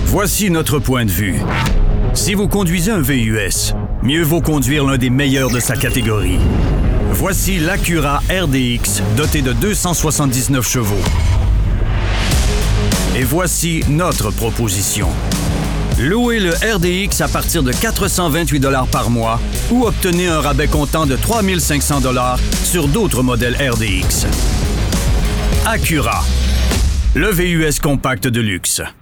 Voici notre point de vue. Si vous conduisez un VUS, mieux vaut conduire l'un des meilleurs de sa catégorie. Voici l'Acura RDX, doté de 279 chevaux. Et voici notre proposition. Louez le RDX à partir de 428 $ par mois ou obtenez un rabais comptant de 3 500 $ sur d'autres modèles RDX. Acura, le VUS compact de luxe.